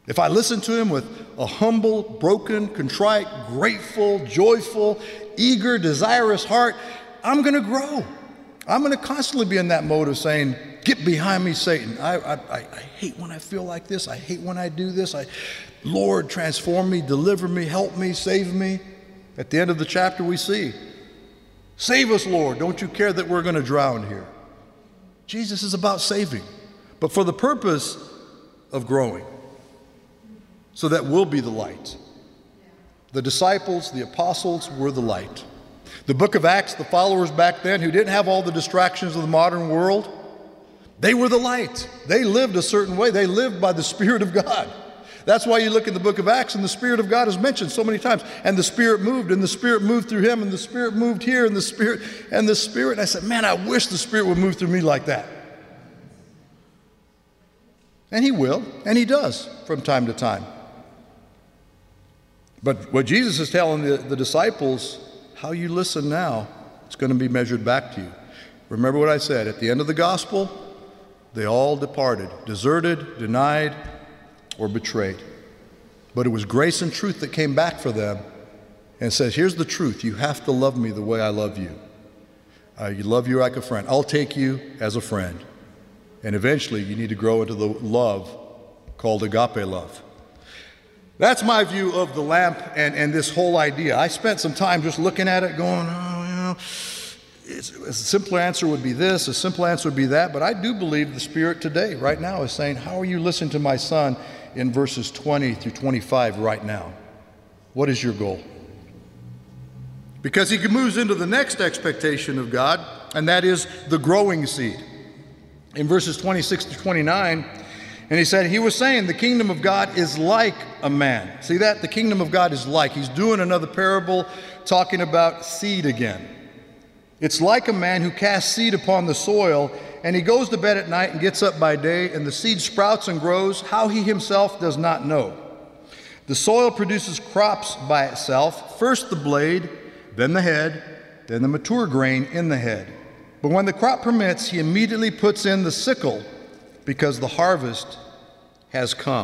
If I listen to him with a humble, broken, contrite, grateful, joyful, eager, desirous heart, I'm going to grow. I'm going to constantly be in that mode of saying, get behind me, Satan. I hate when I feel like this. I hate when I do this. Lord, transform me, deliver me, help me, save me. At the end of the chapter we see, save us, Lord. Don't you care that we're going to drown here? Jesus is about saving, but for the purpose of growing, so that we'll be the light. The disciples, the apostles were the light. The book of Acts, the followers back then who didn't have all the distractions of the modern world, they were the light. They lived a certain way. They lived by the Spirit of God. That's why you look in the book of Acts and the Spirit of God is mentioned so many times. And the Spirit moved, and the Spirit moved through him, and the Spirit moved here, and the Spirit. And I said, man, I wish the Spirit would move through me like that. And he will, and he does from time to time. But what Jesus is telling the disciples, how you listen now, it's going to be measured back to you. Remember what I said, at the end of the gospel, they all departed, deserted, denied, or betrayed. But it was grace and truth that came back for them and says, here's the truth. You have to love me the way I love you. You love you like a friend. I'll take you as a friend. And eventually you need to grow into the love called agape love. That's my view of the lamp and this whole idea. I spent some time just looking at it going, a simpler answer would be this, a simple answer would be that, but I do believe the Spirit today, right now, is saying, how are you listening to my Son in verses 20 through 25 right now? What is your goal? Because he moves into the next expectation of God, and that is the growing seed. In verses 26 to 29, and he said, he was saying the kingdom of God is like a man. See that? The kingdom of God is like. He's doing another parable talking about seed again. It's like a man who casts seed upon the soil, and he goes to bed at night and gets up by day, and the seed sprouts and grows, how he himself does not know. The soil produces crops by itself, first the blade, then the head, then the mature grain in the head. But when the crop permits, he immediately puts in the sickle, because the harvest has come.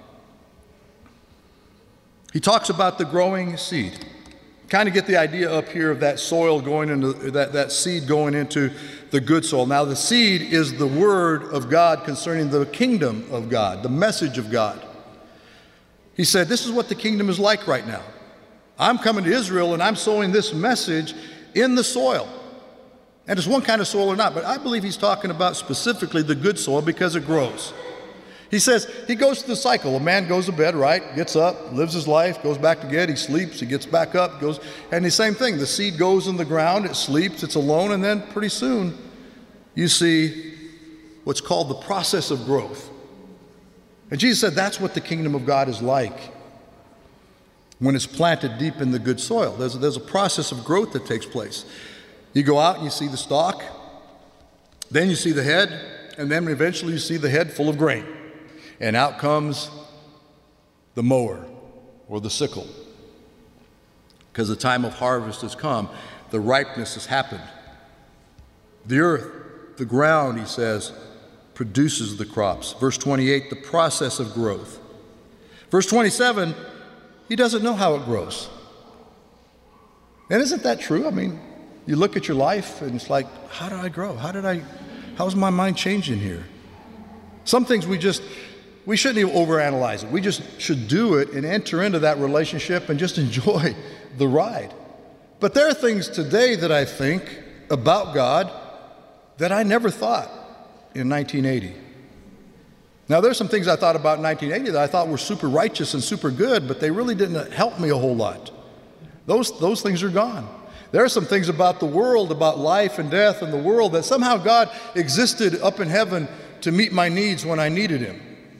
He talks about the growing seed. Kind of get the idea up here of that soil going into, that seed going into the good soil. Now the seed is the word of God concerning the kingdom of God, the message of God. He said, this is what the kingdom is like right now. I'm coming to Israel and I'm sowing this message in the soil. And it's one kind of soil or not, but I believe he's talking about specifically the good soil because it grows. He says he goes through the cycle. A man goes to bed, right, gets up, lives his life, goes back to bed, he sleeps, he gets back up, goes, and the same thing. The seed goes in the ground, it sleeps, it's alone, and then pretty soon you see what's called the process of growth. And Jesus said that's what the kingdom of God is like when it's planted deep in the good soil. There's a process of growth that takes place. You go out and you see the stalk, then you see the head, and then eventually you see the head full of grain. And out comes the mower or the sickle. Because the time of harvest has come. The ripeness has happened. The earth, the ground, he says, produces the crops. Verse 28, the process of growth. Verse 27, he doesn't know how it grows. And isn't that true? I mean, you look at your life and it's like, how did I grow? How's my mind changing here? Some things we shouldn't even overanalyze it. We just should do it and enter into that relationship and just enjoy the ride. But there are things today that I think about God that I never thought in 1980. Now, there's some things I thought about in 1980 that I thought were super righteous and super good, but they really didn't help me a whole lot. Those things are gone. There are some things about the world, about life and death and the world, that somehow God existed up in heaven to meet my needs when I needed him.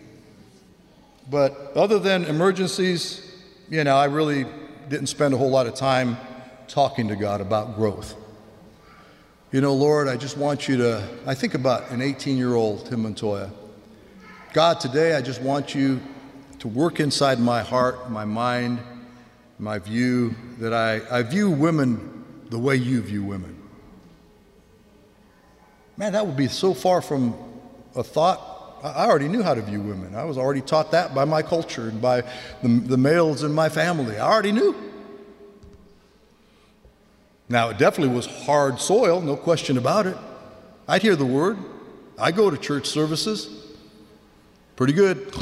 But other than emergencies, I really didn't spend a whole lot of time talking to God about growth. Lord, I just want you to, I think about an 18-year-old Tim Montoya. God, today I just want you to work inside my heart, my mind, my view, that I view women the way you view women. Man, that would be so far from a thought I already knew how to view women. I was already taught that by my culture and by the males in my family. I already knew. Now, it definitely was hard soil, no question about it. I'd hear the word. I go to church services. Pretty good.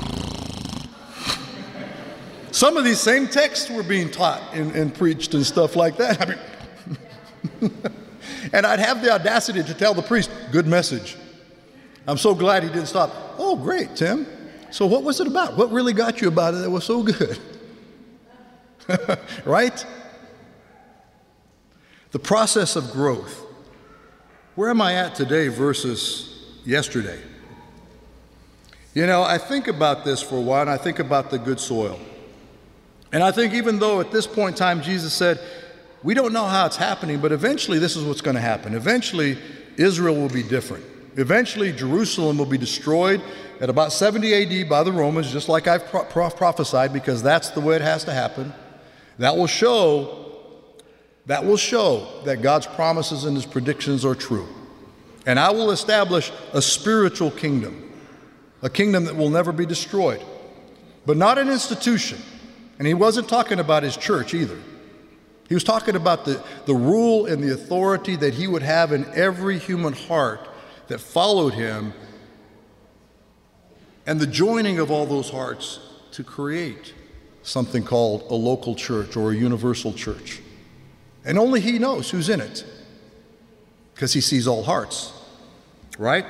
Some of these same texts were being taught and preached and stuff like that. I mean, and I'd have the audacity to tell the priest, good message. I'm so glad he didn't stop. Oh, great, Tim. So what was it about? What really got you about it that was so good? Right? The process of growth. Where am I at today versus yesterday? You know, I think about this for a while, and I think about the good soil. And I think even though at this point in time Jesus said, we don't know how it's happening, but eventually this is what's going to happen. Eventually Israel will be different. Eventually Jerusalem will be destroyed at about 70 AD by the Romans, just like I've prophesied, because that's the way it has to happen. That will show that God's promises and his predictions are true. And I will establish a spiritual kingdom, a kingdom that will never be destroyed, but not an institution. And he wasn't talking about his church either. He was talking about the rule and the authority that he would have in every human heart that followed him, and the joining of all those hearts to create something called a local church or a universal church. And only he knows who's in it, because he sees all hearts, right?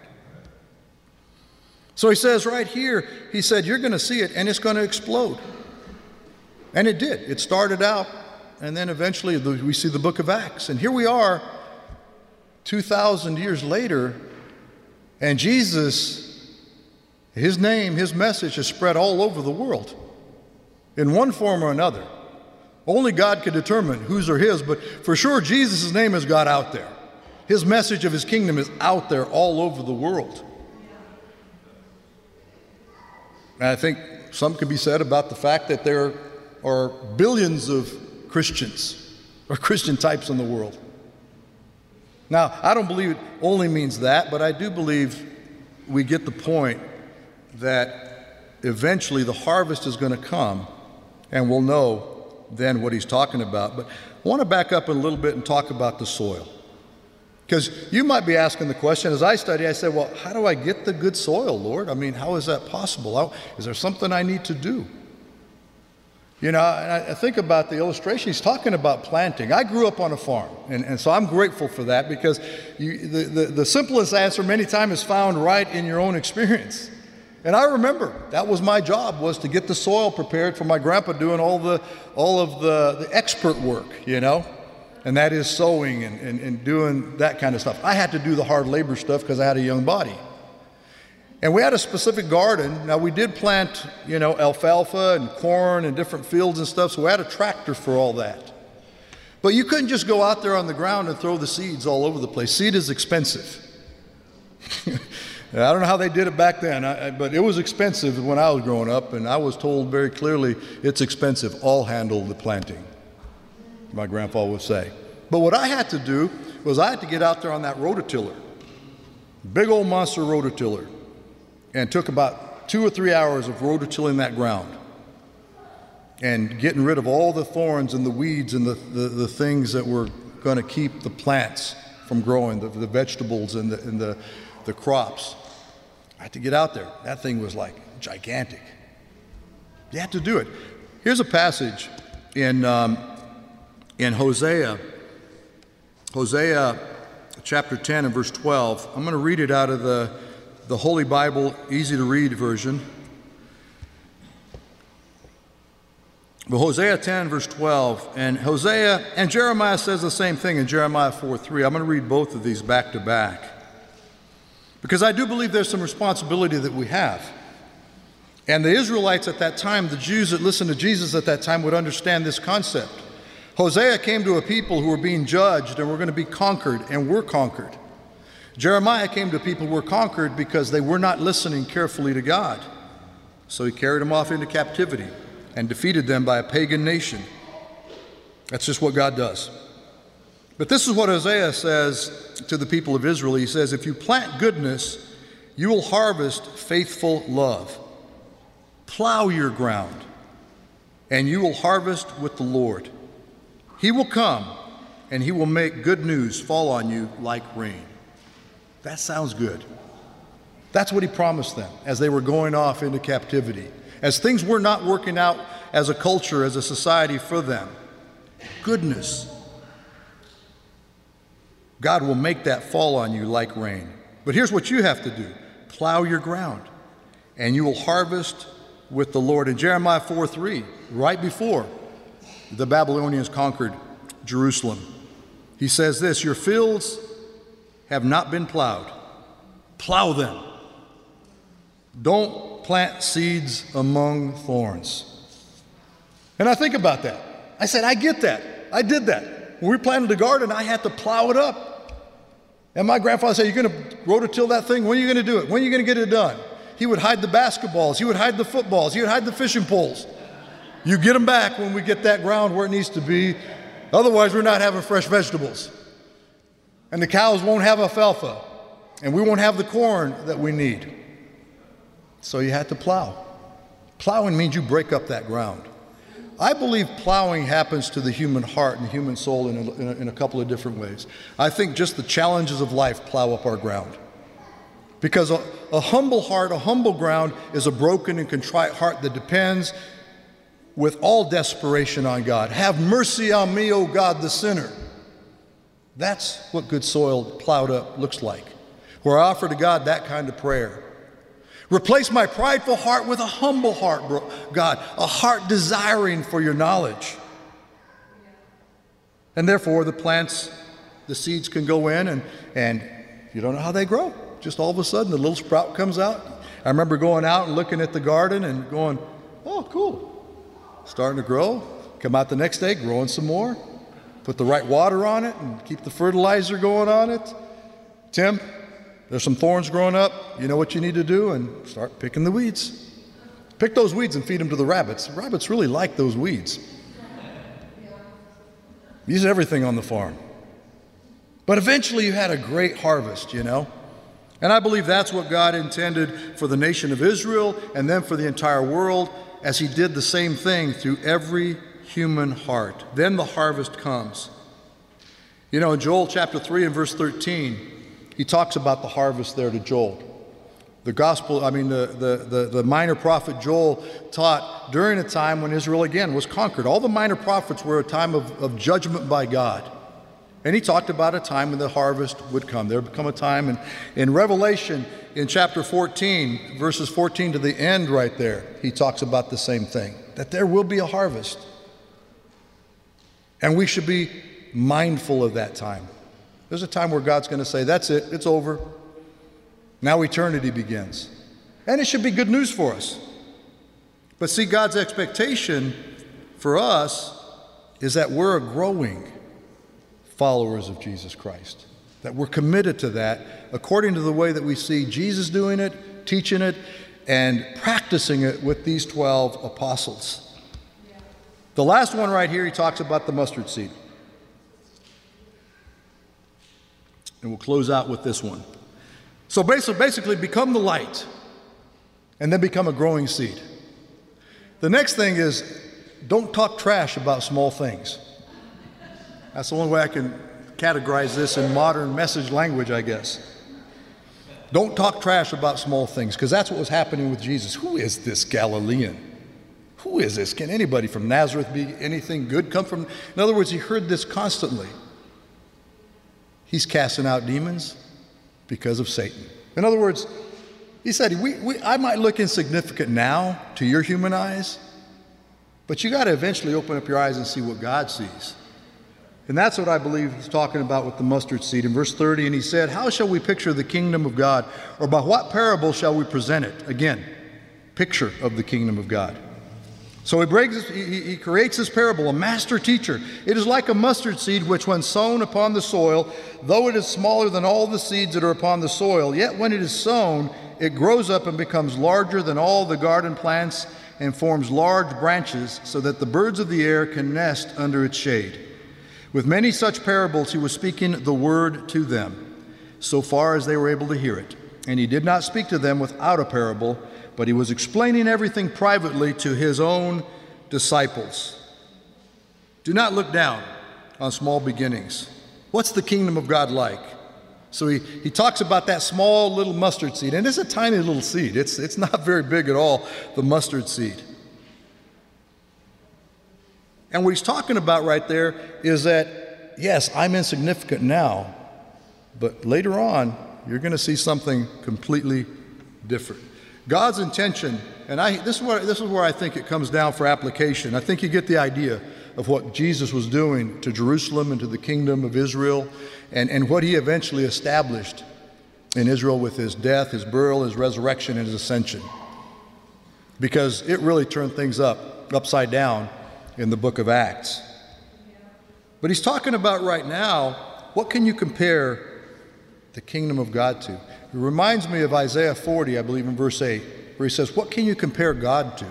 So he says right here, he said, you're going to see it and it's going to explode. And it did. It started out, and then eventually we see the book of Acts. And here we are 2,000 years later, and Jesus, his name, his message has spread all over the world in one form or another. Only God can determine whose are his, but for sure Jesus' name has got out there. His message of his kingdom is out there all over the world. And I think some could be said about the fact that there are billions of Christians or Christian types in the world. Now, I don't believe it only means that, but I do believe we get the point that eventually the harvest is going to come, and we'll know then what he's talking about. But I want to back up a little bit and talk about the soil. Because you might be asking the question, as I study, I say, well, how do I get the good soil, Lord? I mean, how is that possible? Is there something I need to do? You know, I think about the illustration. He's talking about planting. I grew up on a farm, and so I'm grateful for that, because the simplest answer many times is found right in your own experience. And I remember that was my job, was to get the soil prepared for my grandpa doing all of the expert work, you know, and that is sowing and doing that kind of stuff. I had to do the hard labor stuff because I had a young body. And we had a specific garden. Now, we did plant, you know, alfalfa and corn and different fields and stuff, so we had a tractor for all that. But you couldn't just go out there on the ground and throw the seeds all over the place. Seed is expensive. I don't know how they did it back then, but it was expensive when I was growing up, and I was told very clearly, it's expensive. I'll handle the planting, my grandpa would say. But what I had to do was I had to get out there on that rototiller, big old monster rototiller, and took about 2 or 3 hours of rototilling that ground and getting rid of all the thorns and the weeds and the things that were going to keep the plants from growing, the vegetables and the crops. I had to get out there. That thing was like gigantic. You had to do it. Here's a passage in Hosea chapter 10 and verse 12. I'm going to read it out of the Holy Bible, easy to read version. But Hosea 10 verse 12, and Hosea and Jeremiah says the same thing in Jeremiah 4:3. I'm going to read both of these back to back, because I do believe there's some responsibility that we have. And the Israelites at that time, the Jews that listened to Jesus at that time, would understand this concept. Hosea came to a people who were being judged and were going to be conquered, and were conquered. Jeremiah came to people who were conquered because they were not listening carefully to God. So he carried them off into captivity and defeated them by a pagan nation. That's just what God does. But this is what Hosea says to the people of Israel. He says, if you plant goodness, You will harvest faithful love. Plow your ground, and you will harvest with the Lord. He will come, and he will make good news fall on you like rain. That sounds good. That's what he promised them as they were going off into captivity. As things were not working out as a culture, as a society for them. Goodness. God will make that fall on you like rain. But here's what you have to do. Plow your ground, and you will harvest with the Lord. In Jeremiah 4:3, right before the Babylonians conquered Jerusalem, he says this, your fields have not been plowed. Plow them. Don't plant seeds among thorns. And I think about that. I said, I get that. I did that. When we planted the garden, I had to plow it up. And my grandfather said, you're going to rototill that thing? When are you going to do it? When are you going to get it done? He would hide the basketballs. He would hide the footballs. He would hide the fishing poles. You get them back when we get that ground where it needs to be. Otherwise, we're not having fresh vegetables. And the cows won't have alfalfa. And we won't have the corn that we need. So you had to plow. Plowing means you break up that ground. I believe plowing happens to the human heart and the human soul in a couple of different ways. I think just the challenges of life plow up our ground. Because a humble heart, a humble ground is a broken and contrite heart that depends with all desperation on God. Have mercy on me, O God, the sinner. That's what good soil plowed up looks like, where I offer to God that kind of prayer. Replace my prideful heart with a humble heart, God, a heart desiring for your knowledge. And therefore, the plants, the seeds can go in, and you don't know how they grow. Just all of a sudden, the little sprout comes out. I remember going out and looking at the garden and going, oh, cool. Starting to grow. Come out the next day, growing some more. Put the right water on it and keep the fertilizer going on it. Tim, there's some thorns growing up. You know what you need to do? And start picking the weeds. Pick those weeds and feed them to the rabbits. Rabbits really like those weeds. Use everything on the farm. But eventually you had a great harvest, you know. And I believe that's what God intended for the nation of Israel and then for the entire world, as he did the same thing through every human heart. Then the harvest comes. You know, in Joel chapter 3 and verse 13, he talks about the harvest there to Joel. The minor prophet Joel taught during a time when Israel again was conquered. All the minor prophets were a time of judgment by God. And he talked about a time when the harvest would come. There would come a time in Revelation in chapter 14, verses 14 to the end right there, he talks about the same thing, that there will be a harvest. And we should be mindful of that time. There's a time where God's going to say, that's it, it's over. Now eternity begins. And it should be good news for us. But see, God's expectation for us is that we're growing followers of Jesus Christ, that we're committed to that according to the way that we see Jesus doing it, teaching it, and practicing it with these 12 apostles. The last one right here, he talks about the mustard seed. And we'll close out with this one. So basically become the light and then become a growing seed. The next thing is don't talk trash about small things. That's the only way I can categorize this in modern message language, I guess. Don't talk trash about small things, because that's what was happening with Jesus. Who is this Galilean? Who is this? Can anybody from Nazareth be anything good come from? In other words, he heard this constantly. He's casting out demons because of Satan. In other words, he said, I might look insignificant now to your human eyes, but you got to eventually open up your eyes and see what God sees. And that's what I believe he's talking about with the mustard seed. In verse 30, and he said, how shall we picture the kingdom of God? Or by what parable shall we present it? Again, picture of the kingdom of God. So he creates this parable, a master teacher. It is like a mustard seed, which when sown upon the soil, though it is smaller than all the seeds that are upon the soil, yet when it is sown, it grows up and becomes larger than all the garden plants and forms large branches, so that the birds of the air can nest under its shade. With many such parables, he was speaking the word to them, so far as they were able to hear it. and he did not speak to them without a parable, but he was explaining everything privately to his own disciples. Do not look down on small beginnings. What's the kingdom of God like? So he talks about that small little mustard seed, and it's a tiny little seed. It's not very big at all, the mustard seed. And what he's talking about right there is that, yes, I'm insignificant now, but later on, you're going to see something completely different. God's intention, and this is where I think it comes down for application. I think you get the idea of what Jesus was doing to Jerusalem and to the kingdom of Israel, and what he eventually established in Israel with his death, his burial, his resurrection, and his ascension. Because it really turned things upside down in the book of Acts. But he's talking about right now, what can you compare the kingdom of God to? It reminds me of Isaiah 40, I believe in verse 8, where he says, what can you compare God to?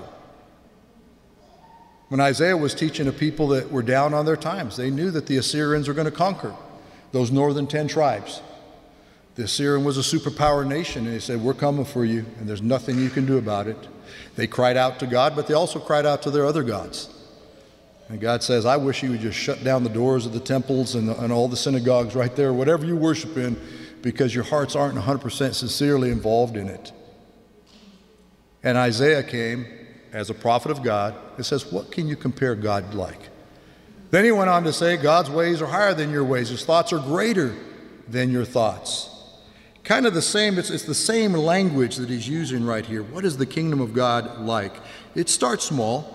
When Isaiah was teaching a people that were down on their times, they knew that the Assyrians were going to conquer those northern 10 tribes. The Assyrian was a superpower nation, and he said, we're coming for you, and there's nothing you can do about it. They cried out to God, but they also cried out to their other gods. And God says, I wish you would just shut down the doors of the temples and all the synagogues right there, whatever you worship in, because your hearts aren't 100% sincerely involved in it. And Isaiah came as a prophet of God. It says, what can you compare God like? Then he went on to say, God's ways are higher than your ways. His thoughts are greater than your thoughts. Kind of the same, it's the same language that he's using right here. What is the kingdom of God like? It starts small,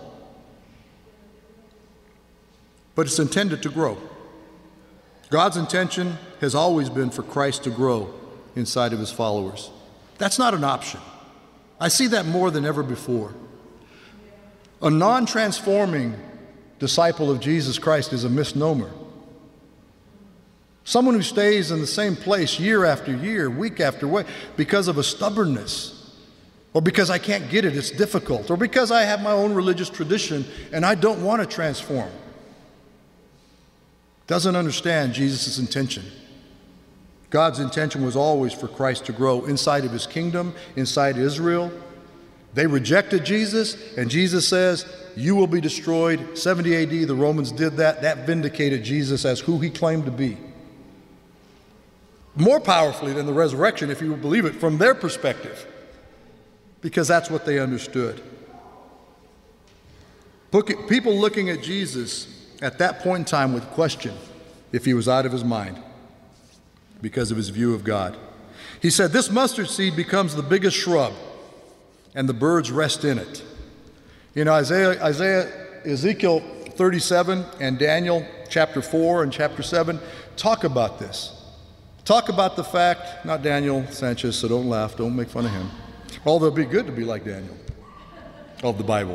but it's intended to grow. God's intention has always been for Christ to grow inside of his followers. That's not an option. I see that more than ever before. A non-transforming disciple of Jesus Christ is a misnomer. Someone who stays in the same place year after year, week after week, because of a stubbornness, or because I can't get it, it's difficult, or because I have my own religious tradition and I don't want to transform, doesn't understand Jesus' intention. God's intention was always for Christ to grow inside of his kingdom, inside Israel. They rejected Jesus, and Jesus says, you will be destroyed. 70 AD, the Romans did that. That vindicated Jesus as who he claimed to be. More powerfully than the resurrection, if you believe it, from their perspective, because that's what they understood. People looking at Jesus at that point in time would question if he was out of his mind because of his view of God. He said, this mustard seed becomes the biggest shrub, and the birds rest in it. You know, Ezekiel 37 and Daniel chapter 4 and chapter 7 talk about this. Talk about the fact, not Daniel Sanchez, so don't laugh, don't make fun of him. Although it'd be good to be like Daniel of the Bible.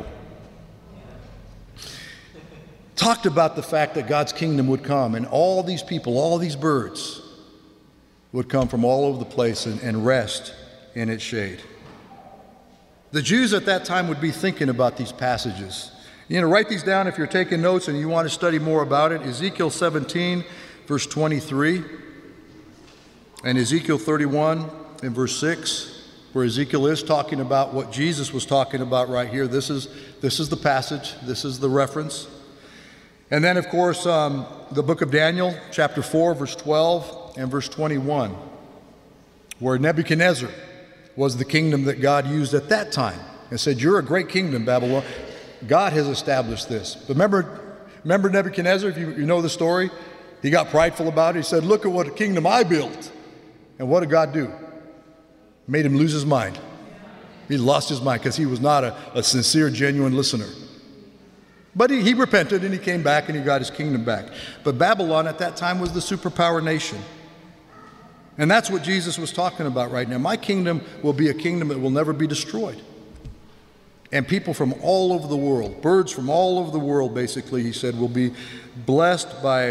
Talked about the fact that God's kingdom would come, and all these people, all these birds would come from all over the place and rest in its shade. The Jews at that time would be thinking about these passages. You know, write these down if you're taking notes and you want to study more about it. Ezekiel 17, verse 23, and Ezekiel 31 and verse 6, where Ezekiel is talking about what Jesus was talking about right here. This is the passage. This is the reference. And then, of course, the book of Daniel, chapter 4, verse 12 and verse 21, where Nebuchadnezzar was the kingdom that God used at that time and said, you're a great kingdom, Babylon. God has established this. But remember Nebuchadnezzar, if you know the story? He got prideful about it. He said, look at what a kingdom I built. And what did God do? Made him lose his mind. He lost his mind because he was not a sincere, genuine listener. But he repented and he came back and he got his kingdom back. But Babylon at that time was the superpower nation. And that's what Jesus was talking about right now. My kingdom will be a kingdom that will never be destroyed. And people from all over the world, birds from all over the world, basically, he said, will be blessed by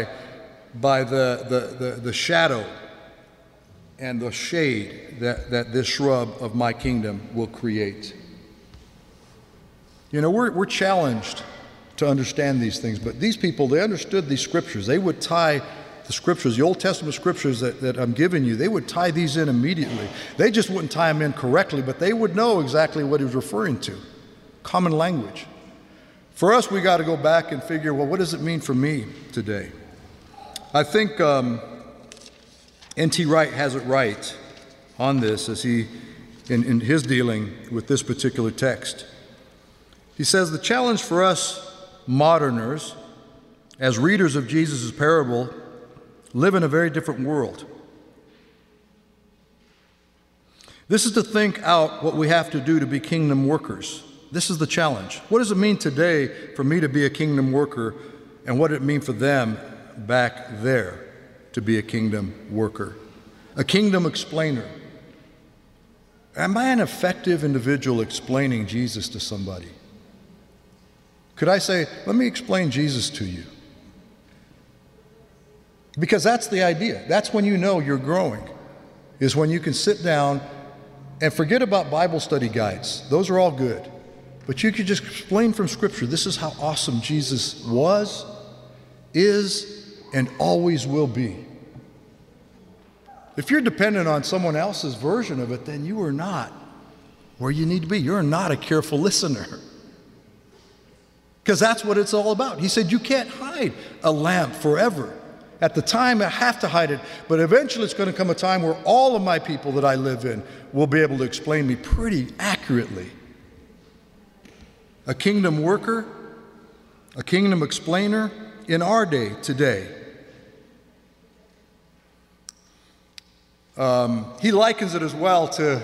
the shadow and the shade that this shrub of my kingdom will create. You know, we're challenged to understand these things, but these people, they understood these scriptures. They would tie the scriptures, the Old Testament scriptures that I'm giving you, they would tie these in immediately. They just wouldn't tie them in correctly, but they would know exactly what he was referring to. Common language. For us, we got to go back and figure, well, what does it mean for me today? I think N.T. Wright has it right on this as he, in his dealing with this particular text. He says, the challenge for us moderners, as readers of Jesus' parable, live in a very different world. This is to think out what we have to do to be kingdom workers. This is the challenge. What does it mean today for me to be a kingdom worker, and what did it mean for them back there to be a kingdom worker? A kingdom explainer. Am I an effective individual explaining Jesus to somebody? Could I say, let me explain Jesus to you? Because that's the idea. That's when you know you're growing, is when you can sit down and forget about Bible study guides. Those are all good. But you could just explain from Scripture, this is how awesome Jesus was, is, and always will be. If you're dependent on someone else's version of it, then you are not where you need to be. You're not a careful listener. Because that's what it's all about. He said, you can't hide a lamp forever. At the time, I have to hide it, but eventually it's going to come a time where all of my people that I live in will be able to explain me pretty accurately. A kingdom worker, a kingdom explainer in our day today. He likens it as well to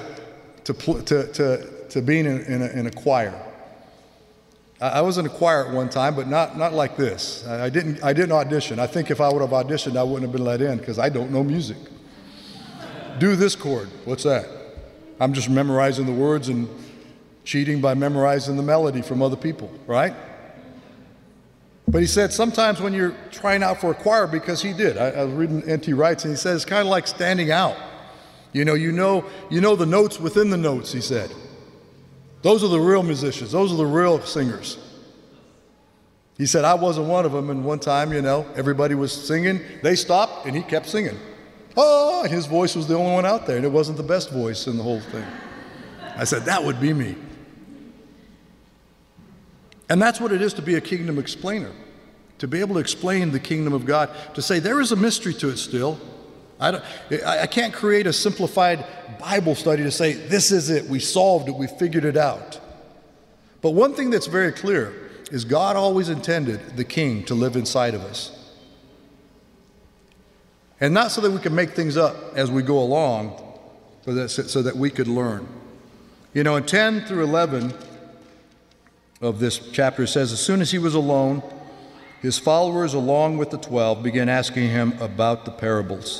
being in a choir. I was in a choir at one time, but not like this. I didn't audition. I think if I would have auditioned, I wouldn't have been let in because I don't know music. Do this chord. What's that? I'm just memorizing the words and cheating by memorizing the melody from other people, right? But he said sometimes when you're trying out for a choir, because he did. I was reading N.T. Wright, and he says it's kind of like standing out. You know the notes within the notes, he said. Those are the real musicians. Those are the real singers. He said, I wasn't one of them. And one time, everybody was singing. They stopped, and he kept singing. Oh, and his voice was the only one out there, and it wasn't the best voice in the whole thing. I said, that would be me. And that's what it is to be a kingdom explainer, to be able to explain the kingdom of God, to say there is a mystery to it still. I can't create a simplified Bible study to say, this is it, we solved it, we figured it out. But one thing that's very clear is God always intended the king to live inside of us. And not so that we can make things up as we go along, but so that we could learn. In 10 through 11 of this chapter, it says, as soon as he was alone, his followers, along with the 12, began asking him about the parables.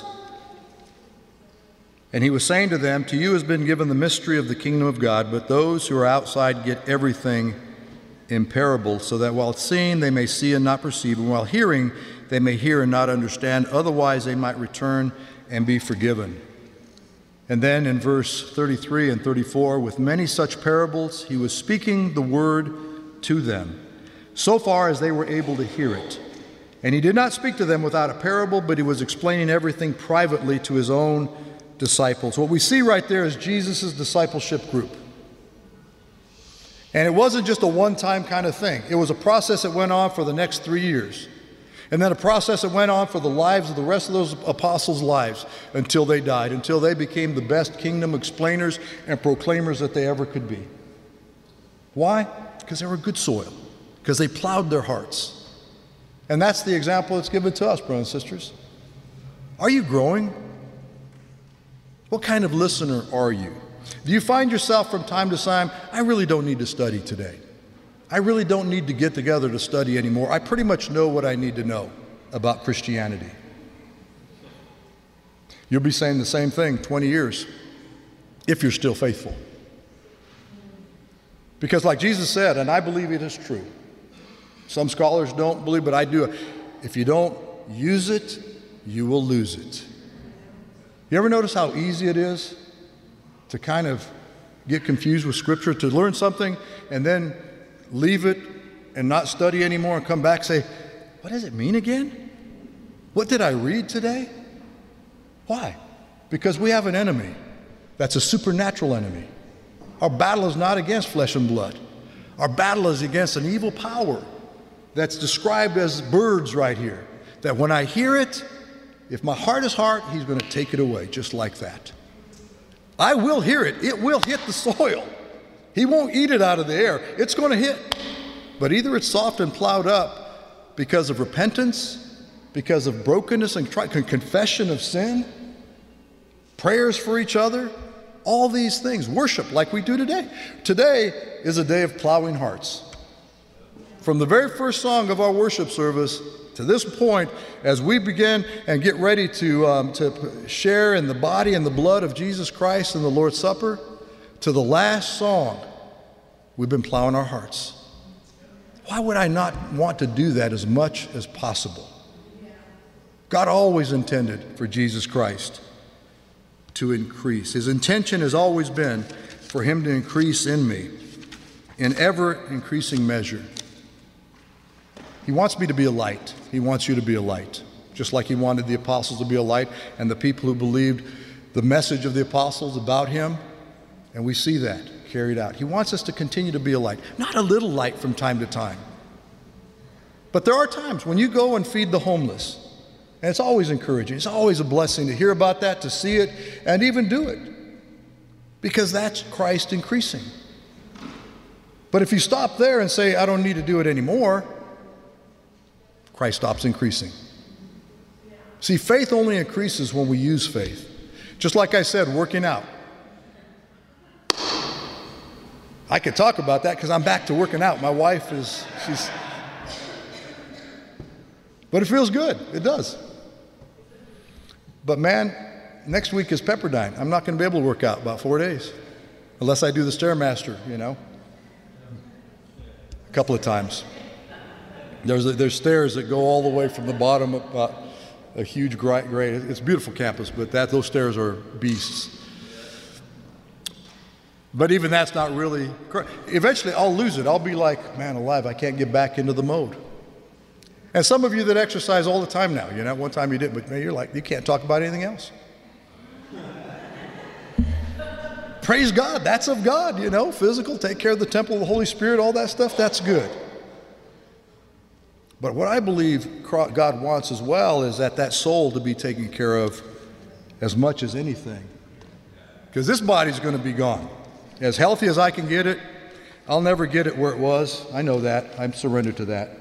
And he was saying to them, to you has been given the mystery of the kingdom of God, but those who are outside get everything in parables, so that while seeing they may see and not perceive, and while hearing they may hear and not understand, otherwise they might return and be forgiven. And then in verse 33 and 34, with many such parables, he was speaking the word to them, so far as they were able to hear it. And he did not speak to them without a parable, but he was explaining everything privately to his own disciples. What we see right there is Jesus' discipleship group. And it wasn't just a one-time kind of thing. It was a process that went on for the next 3 years. And then a process that went on for the lives of the rest of those apostles' lives until they died, until they became the best kingdom explainers and proclaimers that they ever could be. Why? Because they were good soil, because they plowed their hearts. And that's the example that's given to us, brothers and sisters. Are you growing? What kind of listener are you? Do you find yourself from time to time, I really don't need to study today. I really don't need to get together to study anymore. I pretty much know what I need to know about Christianity. You'll be saying the same thing 20 years if you're still faithful. Because like Jesus said, and I believe it is true, some scholars don't believe, but I do. If you don't use it, you will lose it. You ever notice how easy it is to kind of get confused with Scripture, to learn something and then leave it and not study anymore and come back and say, what does it mean again? What did I read today? Why? Because we have an enemy that's a supernatural enemy. Our battle is not against flesh and blood. Our battle is against an evil power that's described as birds right here. That when I hear it, if my heart is hard, he's going to take it away just like that. I will hear it. It will hit the soil. He won't eat it out of the air. It's going to hit. But either it's soft and plowed up because of repentance, because of brokenness and confession of sin, prayers for each other, all these things, worship like we do today. Today is a day of plowing hearts. From the very first song of our worship service to this point, as we begin and get ready to share in the body and the blood of Jesus Christ in the Lord's Supper, to the last song, we've been plowing our hearts. Why would I not want to do that as much as possible? God always intended for Jesus Christ to increase. His intention has always been for him to increase in me in ever increasing measure. He wants me to be a light. He wants you to be a light, just like he wanted the apostles to be a light and the people who believed the message of the apostles about him. And we see that carried out. He wants us to continue to be a light, not a little light from time to time. But there are times when you go and feed the homeless, and it's always encouraging. It's always a blessing to hear about that, to see it, and even do it, because that's Christ increasing. But if you stop there and say, I don't need to do it anymore, Christ stops increasing. See, faith only increases when we use faith. Just like I said, working out. I could talk about that because I'm back to working out. My wife but it feels good. It does. But man, next week is Pepperdine. I'm not going to be able to work out about 4 days unless I do the Stairmaster, a couple of times. There's stairs that go all the way from the bottom up a huge grade. It's a beautiful campus, but those stairs are beasts. But even that's not really correct. Eventually I'll lose it. I'll be like, man alive, I can't get back into the mode. And some of you that exercise all the time now, one time you didn't, but man, you're like, you can't talk about anything else. Praise God, that's of God, physical, take care of the temple of the Holy Spirit, all that stuff, that's good. But what I believe God wants as well is that soul to be taken care of as much as anything. Because this body's going to be gone. As healthy as I can get it, I'll never get it where it was. I know that. I'm surrendered to that.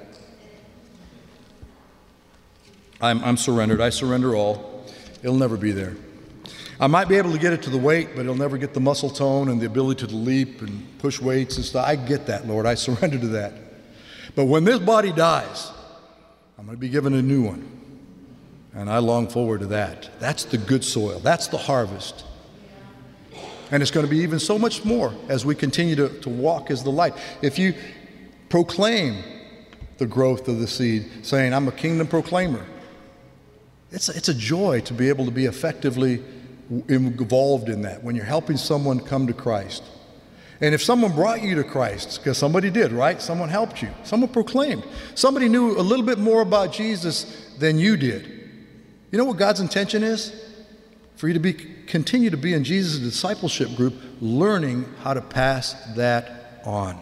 I'm surrendered. I surrender all. It'll never be there. I might be able to get it to the weight, but it'll never get the muscle tone and the ability to leap and push weights and stuff. I get that, Lord. I surrender to that. But when this body dies, I'm going to be given a new one. And I long forward to that. That's the good soil. That's the harvest. And it's going to be even so much more as we continue to walk as the light. If you proclaim the growth of the seed, saying, I'm a kingdom proclaimer, it's a joy to be able to be effectively involved in that when you're helping someone come to Christ. And if someone brought you to Christ, because somebody did, right? Someone helped you. Someone proclaimed. Somebody knew a little bit more about Jesus than you did. You know what God's intention is? For you to continue to be in Jesus' discipleship group, learning how to pass that on.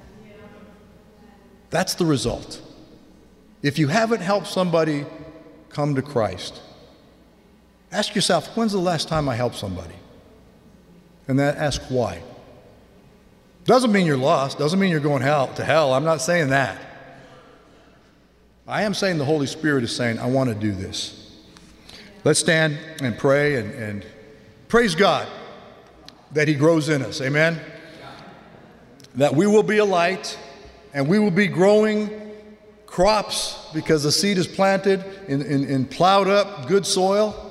That's the result. If you haven't helped somebody come to Christ, ask yourself, when's the last time I helped somebody? And then ask why. Doesn't mean you're lost. Doesn't mean you're going to hell. I'm not saying that. I am saying the Holy Spirit is saying, I want to do this. Let's stand and pray and praise God that He grows in us. Amen? That we will be a light and we will be growing crops because the seed is planted in plowed up, good soil.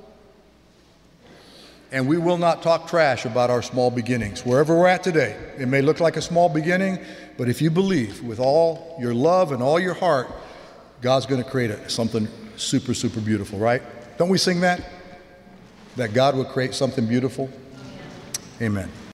And we will not talk trash about our small beginnings. Wherever we're at today, it may look like a small beginning, but if you believe with all your love and all your heart, God's going to create something super, super beautiful, right? Don't we sing that? That God will create something beautiful? Amen.